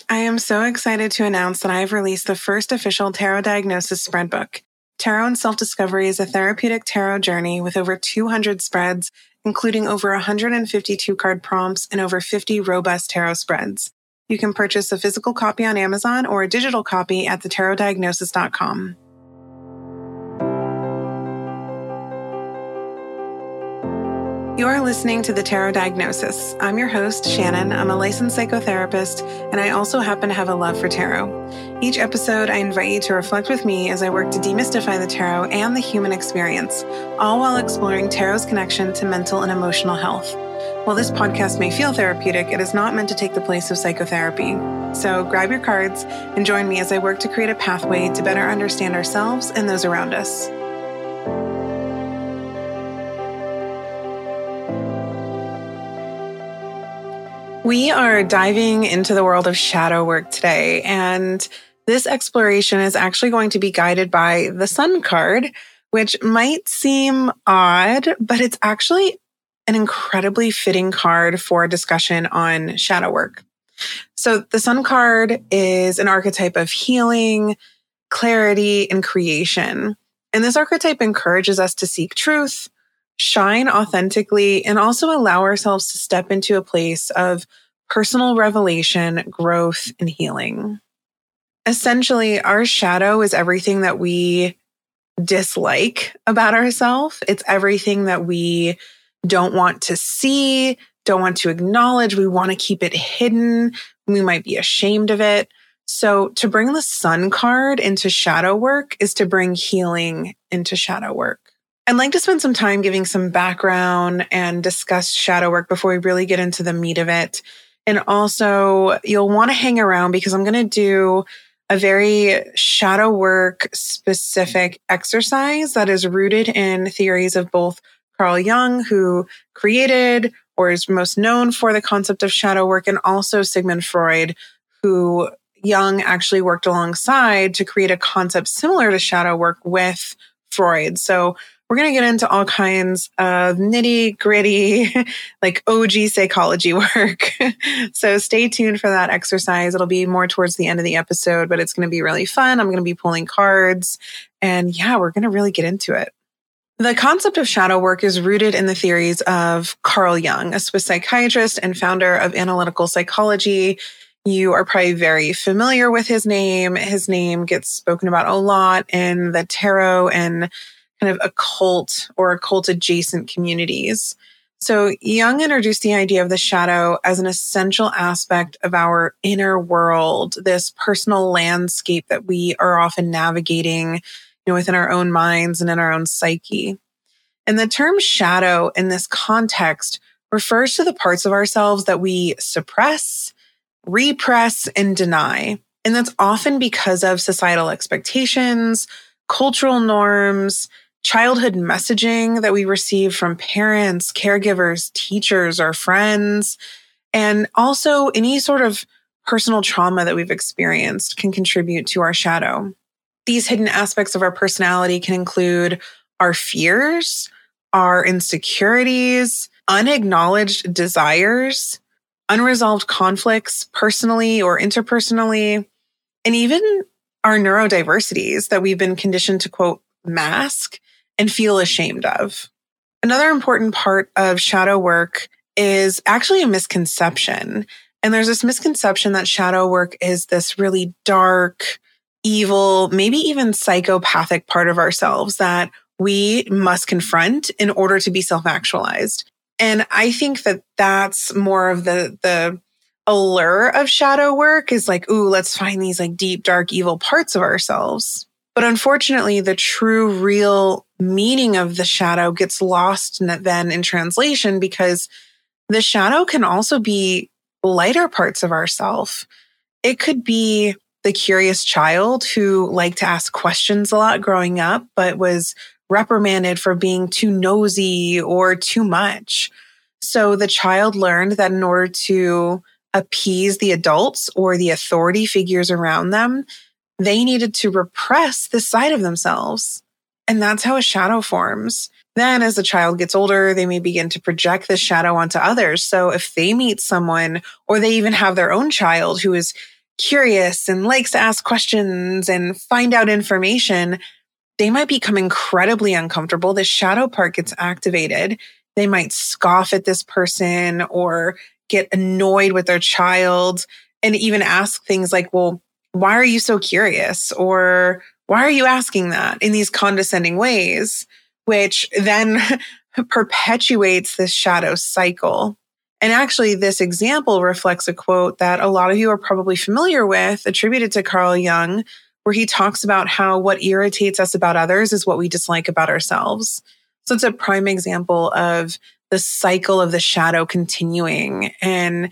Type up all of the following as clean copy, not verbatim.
I am so excited to announce that I have released the first official tarot diagnosis spread book. Tarot and Self-Discovery is a therapeutic tarot journey with over 200 spreads, including over 152 card prompts and over 50 robust tarot spreads. You can purchase a physical copy on Amazon or a digital copy at thetarotdiagnosis.com. You are listening to The Tarot Diagnosis. I'm your host, Shannon. I'm a licensed psychotherapist, and I also happen to have a love for tarot. Each episode, I invite you to reflect with me as I work to demystify the tarot and the human experience, all while exploring tarot's connection to mental and emotional health. While this podcast may feel therapeutic, it is not meant to take the place of psychotherapy. So grab your cards and join me as I work to create a pathway to better understand ourselves and those around us. We are diving into the world of shadow work today, and this exploration is actually going to be guided by the Sun card, which might seem odd, but it's actually an incredibly fitting card for a discussion on shadow work. So the Sun card is an archetype of healing, clarity, and creation. And this archetype encourages us to seek truth, shine authentically, and also allow ourselves to step into a place of personal revelation, growth, and healing. Essentially, our shadow is everything that we dislike about ourselves. It's everything that we don't want to see, don't want to acknowledge. We want to keep it hidden. We might be ashamed of it. So to bring the Sun card into shadow work is to bring healing into shadow work. I'd like to spend some time giving some background and discuss shadow work before we really get into the meat of it. And also, you'll want to hang around because I'm going to do a very shadow work specific exercise that is rooted in theories of both Carl Jung, who created or is most known for the concept of shadow work, and also Sigmund Freud, who Jung actually worked alongside to create a concept similar to shadow work with Freud. So we're going to get into all kinds of nitty gritty, like OG psychology work. So stay tuned for that exercise. It'll be more towards the end of the episode, but it's going to be really fun. I'm going to be pulling cards, and yeah, we're going to really get into it. The concept of shadow work is rooted in the theories of Carl Jung, a Swiss psychiatrist and founder of analytical psychology. You are probably very familiar with his name. His name gets spoken about a lot in the tarot and kind of occult or occult adjacent communities. So Jung introduced the idea of the shadow as an essential aspect of our inner world, this personal landscape that we are often navigating, within our own minds and in our own psyche. And the term shadow in this context refers to the parts of ourselves that we suppress, repress, and deny. And that's often because of societal expectations, cultural norms, childhood messaging that we receive from parents, caregivers, teachers, or friends, and also any sort of personal trauma that we've experienced can contribute to our shadow. These hidden aspects of our personality can include our fears, our insecurities, unacknowledged desires, unresolved conflicts personally or interpersonally, and even our neurodiversities that we've been conditioned to, quote, mask and feel ashamed of. Another important part of shadow work is actually a misconception. And there's this misconception that shadow work is this really dark, evil, maybe even psychopathic part of ourselves that we must confront in order to be self-actualized. And I think that that's more of the allure of shadow work is like, ooh, let's find these like deep, dark, evil parts of ourselves. But unfortunately, the true, real meaning of the shadow gets lost then in translation because the shadow can also be lighter parts of ourselves. It could be the curious child who liked to ask questions a lot growing up, but was reprimanded for being too nosy or too much. So the child learned that in order to appease the adults or the authority figures around them, they needed to repress this side of themselves. And that's how a shadow forms. Then as the child gets older, they may begin to project this shadow onto others. So if they meet someone or they even have their own child who is curious and likes to ask questions and find out information, they might become incredibly uncomfortable. The shadow part gets activated. They might scoff at this person or get annoyed with their child and even ask things like, well, why are you so curious? Or why are you asking that, in these condescending ways, which then perpetuates this shadow cycle. And actually, this example reflects a quote that a lot of you are probably familiar with, attributed to Carl Jung, where he talks about how what irritates us about others is what we dislike about ourselves. So it's a prime example of the cycle of the shadow continuing and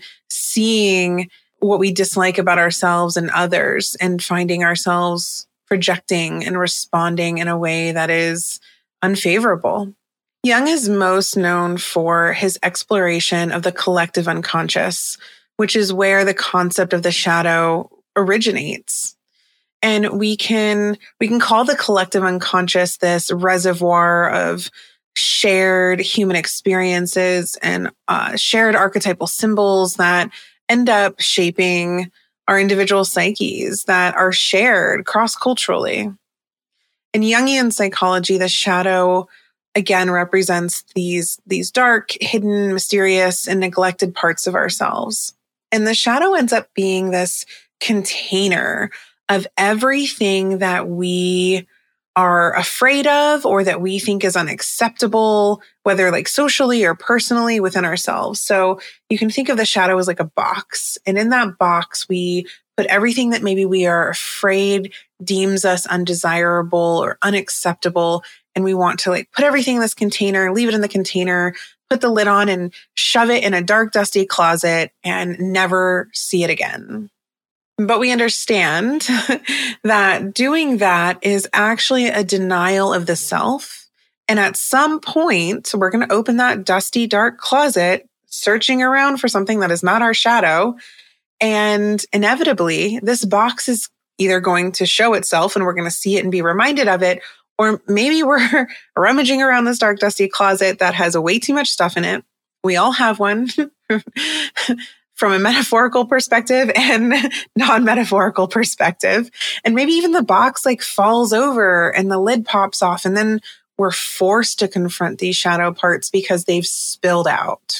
seeing what we dislike about ourselves and others and finding ourselves projecting and responding in a way that is unfavorable. Jung is most known for his exploration of the collective unconscious, which is where the concept of the shadow originates. And we can call the collective unconscious this reservoir of shared human experiences and shared archetypal symbols that end up shaping our individual psyches that are shared cross-culturally. In Jungian psychology, the shadow again represents these dark, hidden, mysterious, and neglected parts of ourselves. And the shadow ends up being this container of everything that we are afraid of or that we think is unacceptable, whether like socially or personally within ourselves. So you can think of the shadow as like a box. And in that box, we put everything that maybe we are afraid deems us undesirable or unacceptable. And we want to like put everything in this container, leave it in the container, put the lid on and shove it in a dark, dusty closet and never see it again. But we understand that doing that is actually a denial of the self. And at some point, we're going to open that dusty, dark closet, searching around for something that is not our shadow. And inevitably, this box is either going to show itself and we're going to see it and be reminded of it, or maybe we're rummaging around this dark, dusty closet that has way too much stuff in it. We all have one. From a metaphorical perspective and non-metaphorical perspective. And maybe even the box like falls over and the lid pops off and then we're forced to confront these shadow parts because they've spilled out.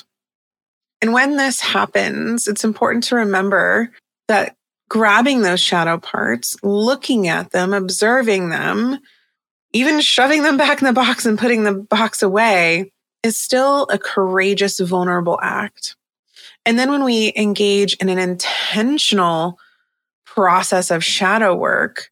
And when this happens, it's important to remember that grabbing those shadow parts, looking at them, observing them, even shoving them back in the box and putting the box away is still a courageous, vulnerable act. And then when we engage in an intentional process of shadow work,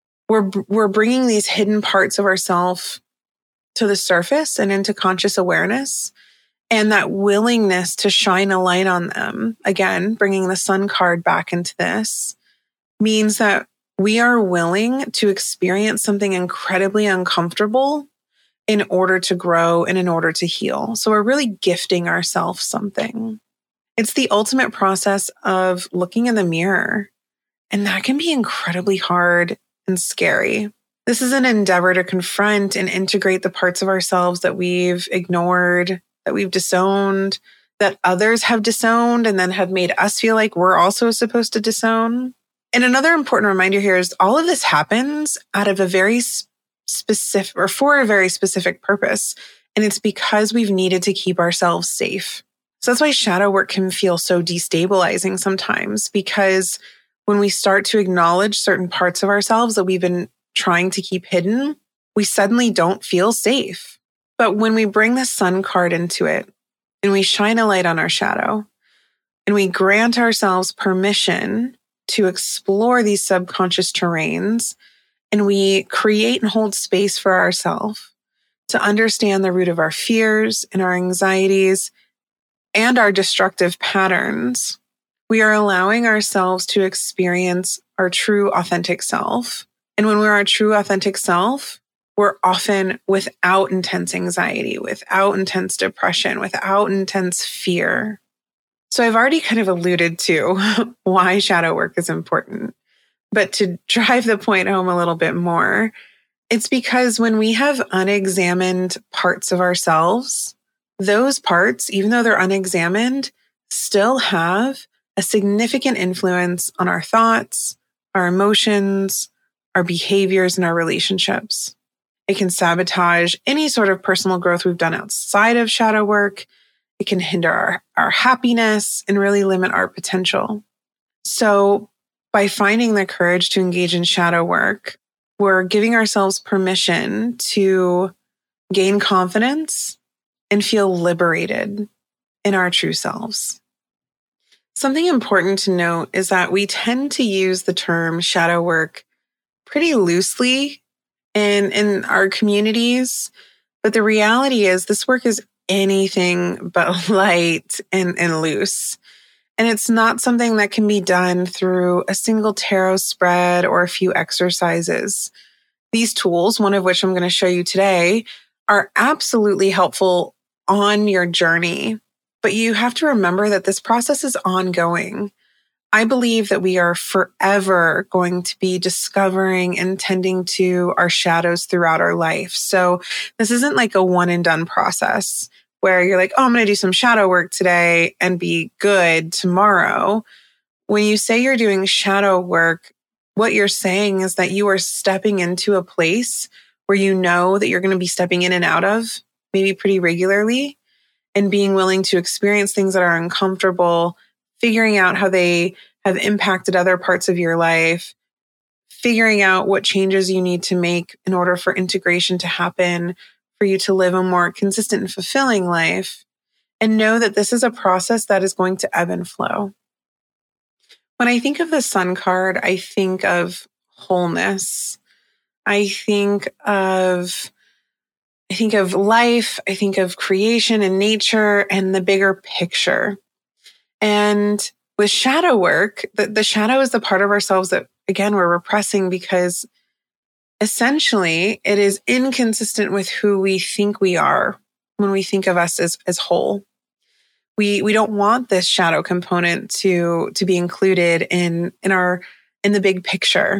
we're bringing these hidden parts of ourselves to the surface and into conscious awareness. And that willingness to shine a light on them, again, bringing the sun card back into this, means that we are willing to experience something incredibly uncomfortable in order to grow and in order to heal. So we're really gifting ourselves something. It's the ultimate process of looking in the mirror, and that can be incredibly hard and scary. This is an endeavor to confront and integrate the parts of ourselves that we've ignored, that we've disowned, that others have disowned and then have made us feel like we're also supposed to disown. And another important reminder here is all of this happens out of a very specific or for a very specific purpose. And it's because we've needed to keep ourselves safe. So that's why shadow work can feel so destabilizing sometimes, because when we start to acknowledge certain parts of ourselves that we've been trying to keep hidden, we suddenly don't feel safe. But when we bring the sun card into it and we shine a light on our shadow and we grant ourselves permission to explore these subconscious terrains and we create and hold space for ourselves to understand the root of our fears and our anxieties and our destructive patterns, we are allowing ourselves to experience our true authentic self. And when we're our true authentic self, we're often without intense anxiety, without intense depression, without intense fear. So I've already kind of alluded to why shadow work is important. But to drive the point home a little bit more, it's because when we have unexamined parts of ourselves, those parts, even though they're unexamined, still have a significant influence on our thoughts, our emotions, our behaviors, and our relationships. It can sabotage any sort of personal growth we've done outside of shadow work. It can hinder our happiness and really limit our potential. So by finding the courage to engage in shadow work, we're giving ourselves permission to gain confidence and feel liberated in our true selves. Something important to note is that we tend to use the term shadow work pretty loosely in our communities, but the reality is this work is anything but light and loose. And it's not something that can be done through a single tarot spread or a few exercises. These tools, one of which I'm going to show you today, are absolutely helpful on your journey. But you have to remember that this process is ongoing. I believe that we are forever going to be discovering and tending to our shadows throughout our life. So this isn't like a one and done process where you're like, oh, I'm going to do some shadow work today and be good tomorrow. When you say you're doing shadow work, what you're saying is that you are stepping into a place where you know that you're going to be stepping in and out of, maybe pretty regularly, and being willing to experience things that are uncomfortable, figuring out how they have impacted other parts of your life, figuring out what changes you need to make in order for integration to happen, for you to live a more consistent and fulfilling life, and know that this is a process that is going to ebb and flow. When I think of the Sun card, I think of wholeness. I think of life. I think of creation and nature and the bigger picture. And with shadow work, the shadow is the part of ourselves that, again, we're repressing because essentially it is inconsistent with who we think we are when we think of us as whole. We don't want this shadow component to be included in the big picture.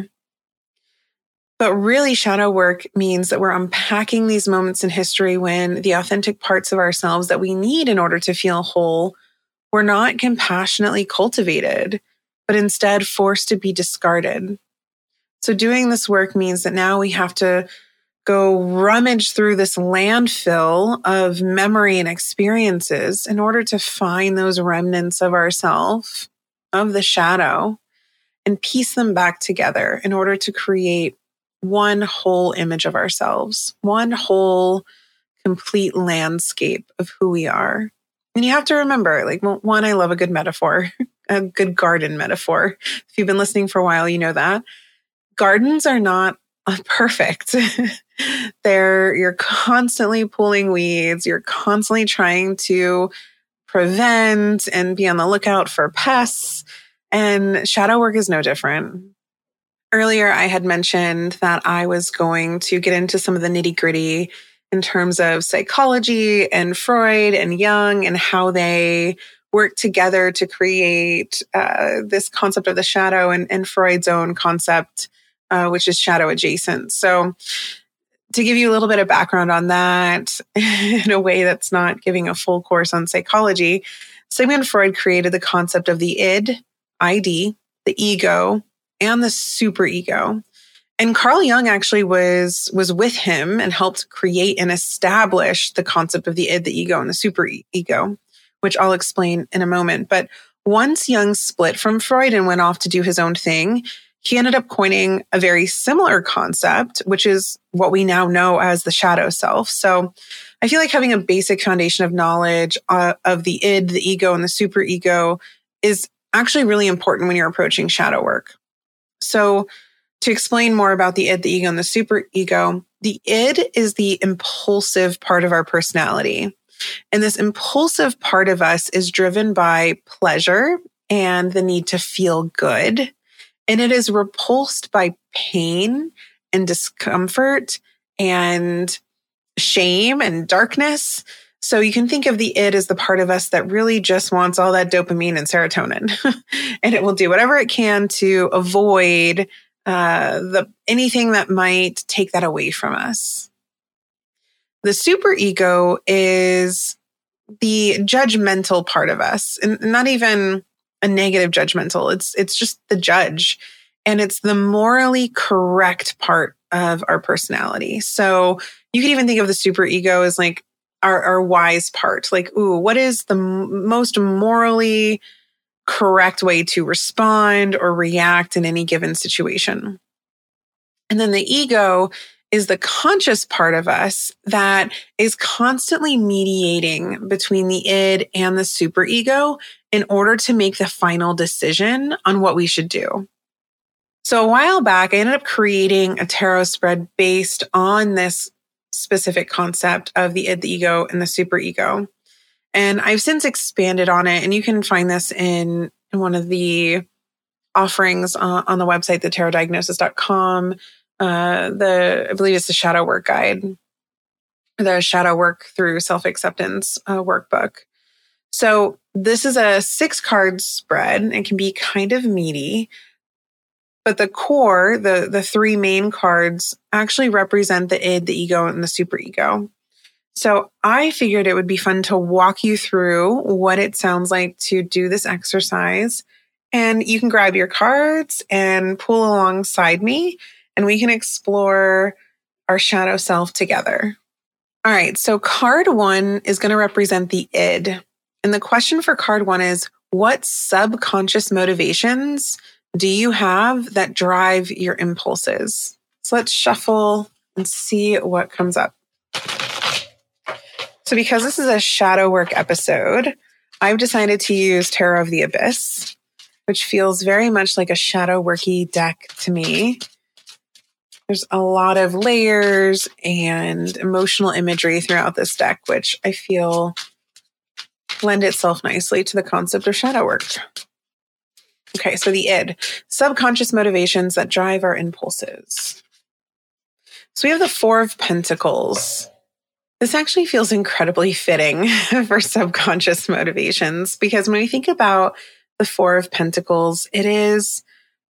But really, shadow work means that we're unpacking these moments in history when the authentic parts of ourselves that we need in order to feel whole were not compassionately cultivated, but instead forced to be discarded. So doing this work means that now we have to go rummage through this landfill of memory and experiences in order to find those remnants of ourself, of the shadow, and piece them back together in order to create one whole image of ourselves, one whole complete landscape of who we are. And you have to remember, one, I love a good metaphor, a good garden metaphor. If you've been listening for a while, you know that. Gardens are not perfect. You're constantly pulling weeds. You're constantly trying to prevent and be on the lookout for pests. And shadow work is no different. Earlier, I had mentioned that I was going to get into some of the nitty-gritty in terms of psychology and Freud and Jung and how they work together to create this concept of the shadow and Freud's own concept, which is shadow adjacent. So to give you a little bit of background on that in a way that's not giving a full course on psychology, Sigmund Freud created the concept of the id, the ego, and the superego. And Carl Jung actually was with him and helped create and establish the concept of the id, the ego, and the superego, which I'll explain in a moment. But once Jung split from Freud and went off to do his own thing, he ended up coining a very similar concept, which is what we now know as the shadow self. So I feel like having a basic foundation of knowledge of the id, the ego, and the superego is actually really important when you're approaching shadow work. So to explain more about the id, the ego, and the superego, the id is the impulsive part of our personality. And this impulsive part of us is driven by pleasure and the need to feel good. And it is repulsed by pain and discomfort and shame and darkness. So you can think of the id as the part of us that really just wants all that dopamine and serotonin. And it will do whatever it can to avoid anything that might take that away from us. The superego is the judgmental part of us, and not even a negative judgmental. It's just the judge. And it's the morally correct part of our personality. So you can even think of the superego as like our wise part. Like, ooh, what is the most morally correct way to respond or react in any given situation? And then the ego is the conscious part of us that is constantly mediating between the id and the superego in order to make the final decision on what we should do. So a while back, I ended up creating a tarot spread based on this specific concept of the id, the ego, and the superego. And I've since expanded on it, and you can find this in one of the offerings on the website, thetarotdiagnosis.com. I believe it's the Shadow Work Guide, the Shadow Work through Self-Acceptance workbook. So this is a 6-card spread. It can be kind of meaty, but the core, the 3 main cards actually represent the id, the ego, and the superego. So I figured it would be fun to walk you through what it sounds like to do this exercise. And you can grab your cards and pull alongside me, and we can explore our shadow self together. All right, so card 1 is going to represent the id. And the question for card 1 is, what subconscious motivations do you have that drive your impulses? So let's shuffle and see what comes up. So because this is a shadow work episode, I've decided to use Tarot of the Abyss, which feels very much like a shadow worky deck to me. There's a lot of layers and emotional imagery throughout this deck, which I feel lend itself nicely to the concept of shadow work. Okay, so the id, subconscious motivations that drive our impulses. So we have the 4 of Pentacles. This actually feels incredibly fitting for subconscious motivations, because when we think about the 4 of Pentacles, it's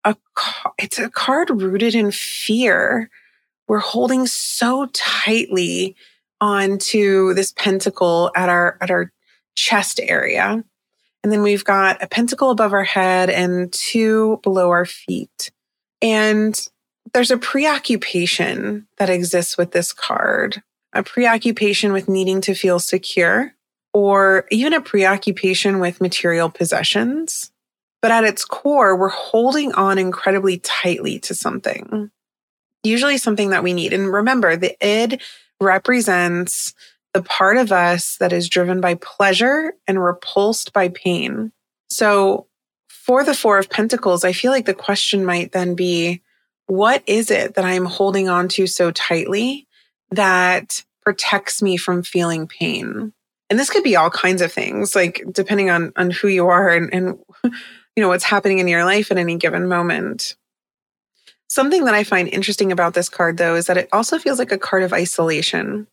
a card rooted in fear. We're holding so tightly onto this pentacle at our chest area. And then we've got a pentacle above our head and 2 below our feet. And there's a preoccupation that exists with this card, a preoccupation with needing to feel secure, or even a preoccupation with material possessions. But at its core, we're holding on incredibly tightly to something, usually something that we need. And remember, the id represents the part of us that is driven by pleasure and repulsed by pain. So for the 4 of Pentacles, I feel like the question might then be, what is it that I'm holding on to so tightly that protects me from feeling pain? And this could be all kinds of things, like depending on who you are and what's happening in your life at any given moment. Something that I find interesting about this card, though, is that it also feels like a card of isolation.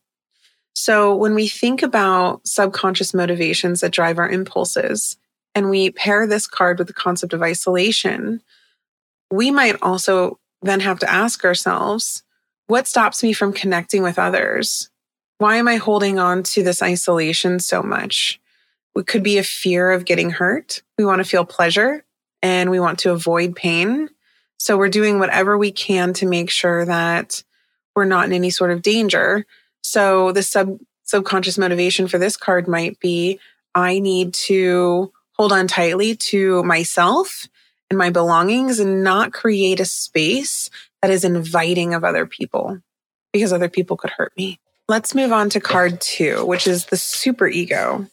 So when we think about subconscious motivations that drive our impulses, and we pair this card with the concept of isolation, we might also then have to ask ourselves, what stops me from connecting with others? Why am I holding on to this isolation so much? It could be a fear of getting hurt. We want to feel pleasure and we want to avoid pain. So we're doing whatever we can to make sure that we're not in any sort of danger. So the subconscious motivation for this card might be, I need to hold on tightly to myself and my belongings and not create a space that is inviting of other people, because other people could hurt me. Let's move on to card 2, which is the superego.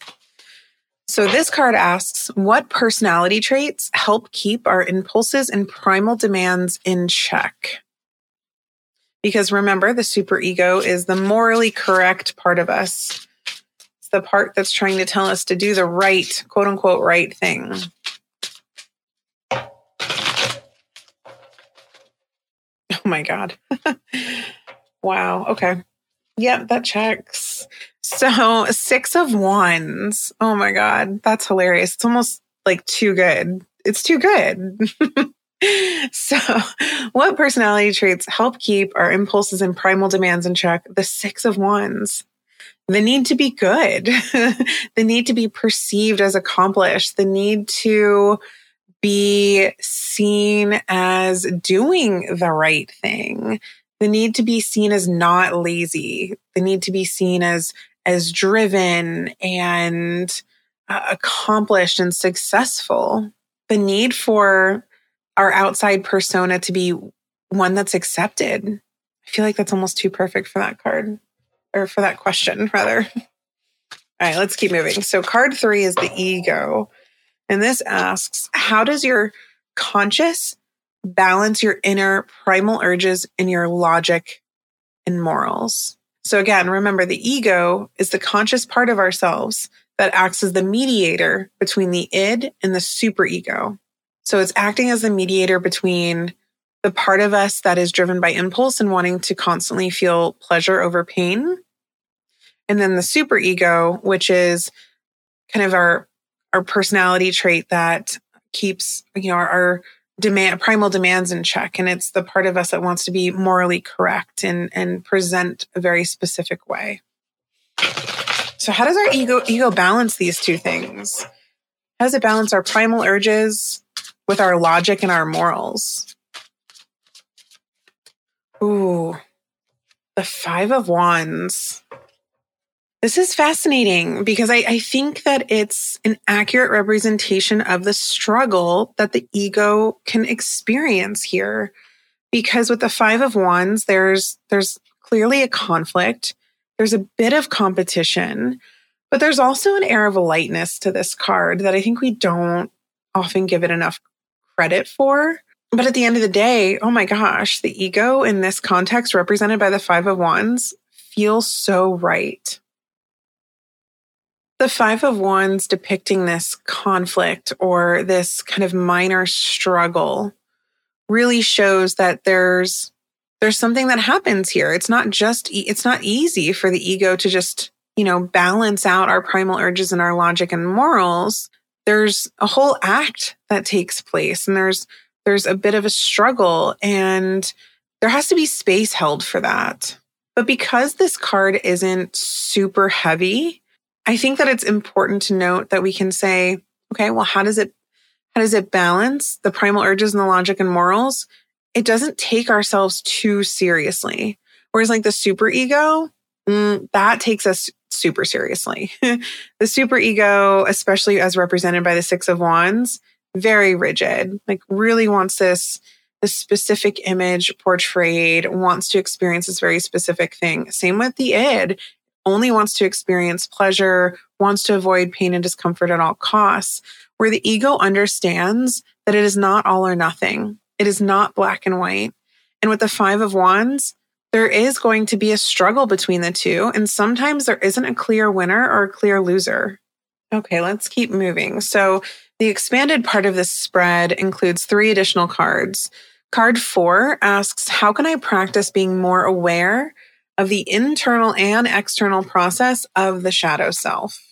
So this card asks, what personality traits help keep our impulses and primal demands in check? Because remember, the superego is the morally correct part of us. It's the part that's trying to tell us to do the right, quote unquote, right thing. Oh my God. Wow. Okay. Yep, that checks. So 6 of Wands. Oh my God. That's hilarious. It's almost like too good. It's too good. So what personality traits help keep our impulses and primal demands in check? The 6 of Wands. the need to be good, the need to be perceived as accomplished, the need to be seen as doing the right thing, the need to be seen as not lazy, the need to be seen as driven and accomplished and successful, the need for our outside persona to be one that's accepted. I feel like that's almost too perfect for that card, or for that question, rather. All right, let's keep moving. So card 3 is the ego. And this asks, how does your conscious balance your inner primal urges and your logic and morals? So again, remember, the ego is the conscious part of ourselves that acts as the mediator between the id and the superego. So it's acting as the mediator between the part of us that is driven by impulse and wanting to constantly feel pleasure over pain, and then the superego, which is kind of our personality trait that keeps, our primal demands in check. And it's the part of us that wants to be morally correct and present a very specific way. So how does our ego balance these two things? How does it balance our primal urges with our logic and our morals? Ooh, the 5 of Wands. This is fascinating because I think that it's an accurate representation of the struggle that the ego can experience here. Because with the 5 of Wands, there's clearly a conflict. There's a bit of competition, but there's also an air of lightness to this card that I think we don't often give it enough credit for. But at the end of the day, oh my gosh, the ego in this context represented by the 5 of Wands feels so right. The 5 of Wands depicting this conflict or this kind of minor struggle really shows that there's something that happens here. It's not easy for the ego to just, balance out our primal urges and our logic and morals. There's a whole act that takes place, and there's a bit of a struggle, and there has to be space held for that. But because this card isn't super heavy, I think that it's important to note that we can say, okay, well, how does it balance the primal urges and the logic and morals? It doesn't take ourselves too seriously. Whereas like the superego, that takes us super seriously. The superego, especially as represented by the 6 of Wands, very rigid, like really wants this specific image portrayed, wants to experience this very specific thing. Same with the id. Only wants to experience pleasure, wants to avoid pain and discomfort at all costs, where the ego understands that it is not all or nothing. It is not black and white. And with the 5 of Wands, there is going to be a struggle between the two. And sometimes there isn't a clear winner or a clear loser. Okay, let's keep moving. So the expanded part of this spread includes 3 additional cards. Card 4 asks, how can I practice being more aware of the internal and external process of the shadow self?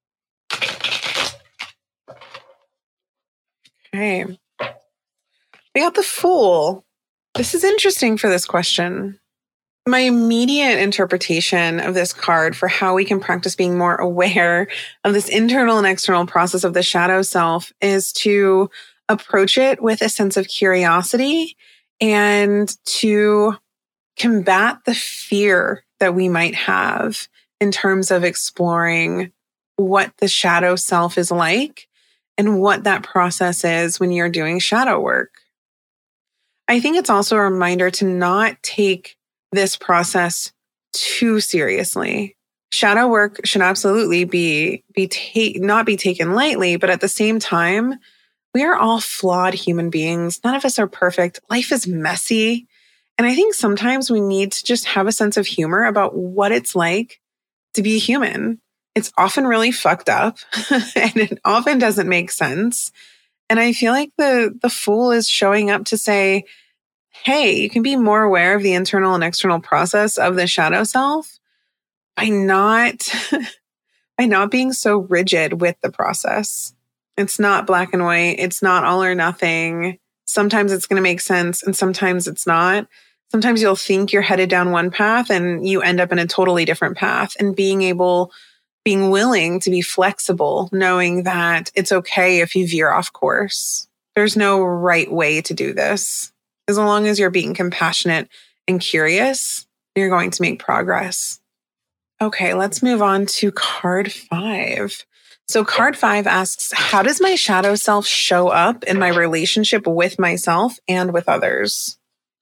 Okay. We got the Fool. This is interesting for this question. My immediate interpretation of this card for how we can practice being more aware of this internal and external process of the shadow self is to approach it with a sense of curiosity and to combat the fear that we might have in terms of exploring what the shadow self is like and what that process is when you're doing shadow work. I think it's also a reminder to not take this process too seriously. Shadow work should absolutely not be taken lightly, but at the same time, we are all flawed human beings. None of us are perfect. Life is messy. And I think sometimes we need to just have a sense of humor about what it's like to be human. It's often really fucked up and it often doesn't make sense. And I feel like the Fool is showing up to say, hey, you can be more aware of the internal and external process of the shadow self by not being so rigid with the process. It's not black and white. It's not all or nothing. Sometimes it's going to make sense and sometimes it's not. Sometimes you'll think you're headed down one path and you end up in a totally different path, and being willing to be flexible, knowing that it's okay if you veer off course. There's no right way to do this. As long as you're being compassionate and curious, you're going to make progress. Okay, let's move on to card 5. So card 5 asks, how does my shadow self show up in my relationship with myself and with others?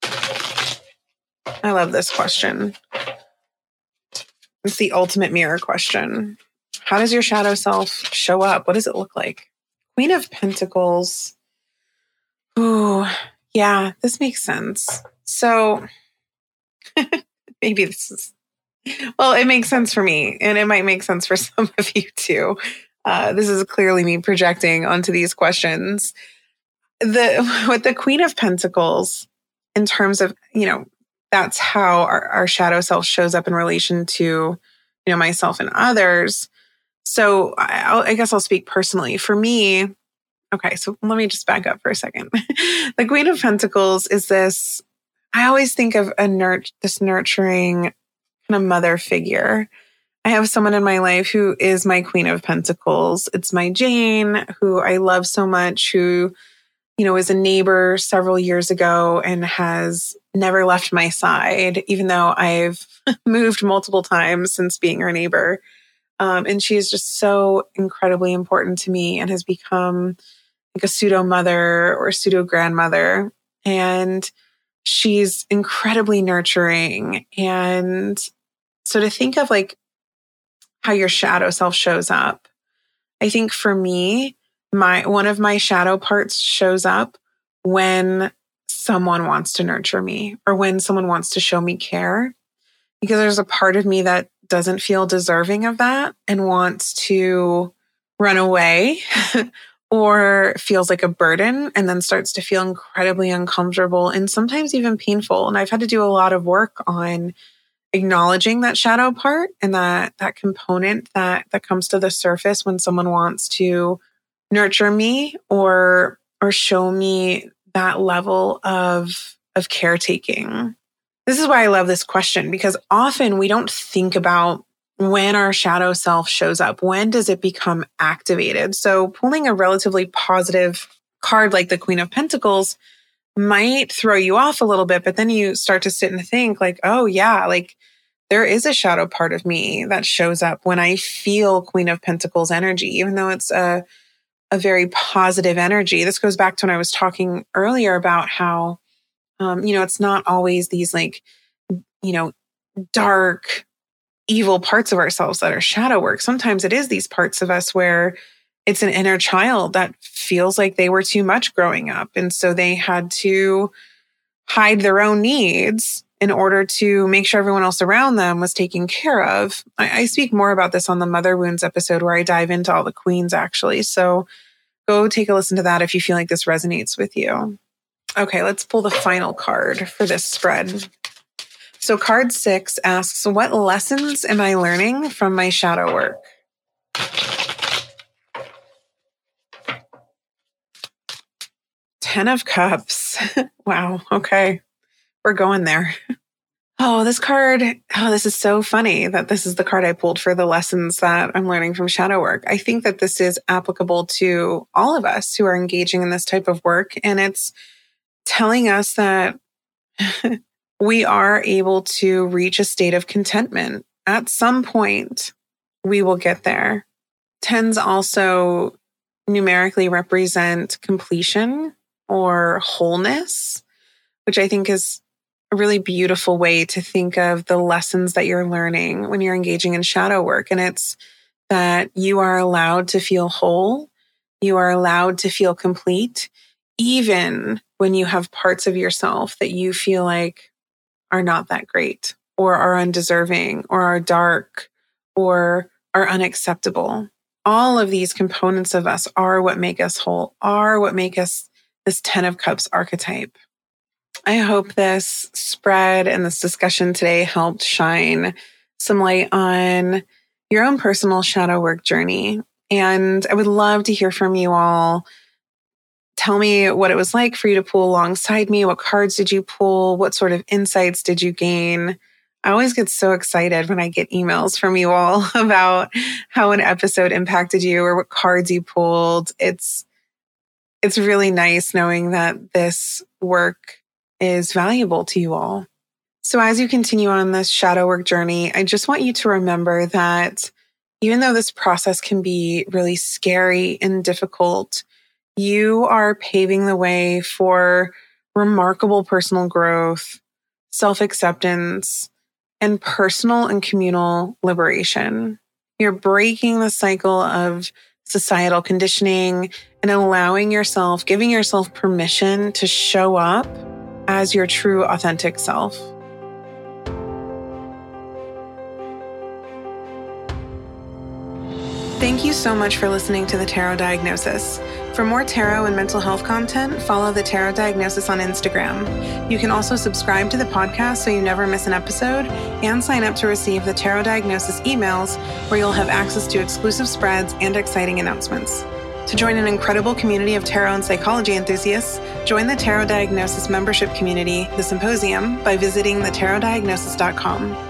I love this question. It's the ultimate mirror question. How does your shadow self show up? What does it look like? Queen of Pentacles. Ooh, yeah, this makes sense. So maybe it makes sense for me, and it might make sense for some of you too. This is clearly me projecting onto these questions. With the Queen of Pentacles, in terms of, that's how our shadow self shows up in relation to, myself and others. So I guess I'll speak personally. For me, okay, so let me just back up for a second. The Queen of Pentacles is this, I always think of this nurturing kind of mother figure. I have someone in my life who is my Queen of Pentacles. It's my Jane, who I love so much, who, is a neighbor several years ago and has never left my side, even though I've moved multiple times since being her neighbor. And she is just so incredibly important to me and has become like a pseudo mother or pseudo grandmother. And she's incredibly nurturing. And so to think of like how your shadow self shows up, I think for me, one of my shadow parts shows up when someone wants to nurture me or when someone wants to show me care, because there's a part of me that doesn't feel deserving of that and wants to run away or feels like a burden and then starts to feel incredibly uncomfortable and sometimes even painful. And I've had to do a lot of work on acknowledging that shadow part and that component that comes to the surface when someone wants to nurture me or show me that level of caretaking. This is why I love this question, because often we don't think about when our shadow self shows up. When does it become activated? So pulling a relatively positive card like the Queen of Pentacles might throw you off a little bit, but then you start to sit and think like, oh yeah, like there is a shadow part of me that shows up when I feel Queen of Pentacles energy, even though it's a very positive energy. This goes back to when I was talking earlier about how, it's not always these like, dark, evil parts of ourselves that are shadow work. Sometimes it is these parts of us where it's an inner child that feels like they were too much growing up. And so they had to hide their own needs in order to make sure everyone else around them was taken care of. I speak more about this on the Mother Wounds episode where I dive into all the queens actually. So go take a listen to that if you feel like this resonates with you. Okay, let's pull the final card for this spread. So card 6 asks, what lessons am I learning from my shadow work? Ten of Cups. Wow. Okay. We're going there. Oh, this card. Oh, this is so funny that this is the card I pulled for the lessons that I'm learning from shadow work. I think that this is applicable to all of us who are engaging in this type of work. And it's telling us that we are able to reach a state of contentment. At some point, we will get there. Tens also numerically represent completion or wholeness, which I think is a really beautiful way to think of the lessons that you're learning when you're engaging in shadow work. And it's that you are allowed to feel whole. You are allowed to feel complete, even when you have parts of yourself that you feel like are not that great or are undeserving or are dark or are unacceptable. All of these components of us are what make us whole, are what make us this 10 of Cups archetype. I hope this spread and this discussion today helped shine some light on your own personal shadow work journey. And I would love to hear from you all. tell me what it was like for you to pull alongside me. What cards did you pull? What sort of insights did you gain? I always get so excited when I get emails from you all about how an episode impacted you or what cards you pulled. It's really nice knowing that this work is valuable to you all. So as you continue on this shadow work journey, I just want you to remember that even though this process can be really scary and difficult, you are paving the way for remarkable personal growth, self-acceptance, and personal and communal liberation. You're breaking the cycle of societal conditioning and allowing yourself, giving yourself permission to show up as your true, authentic self. Thank you so much for listening to The Tarot Diagnosis. For more tarot and mental health content, follow The Tarot Diagnosis on Instagram. You can also subscribe to the podcast so you never miss an episode and sign up to receive the Tarot Diagnosis emails where you'll have access to exclusive spreads and exciting announcements. To join an incredible community of tarot and psychology enthusiasts, join the Tarot Diagnosis membership community, The Symposium, by visiting thetarotdiagnosis.com.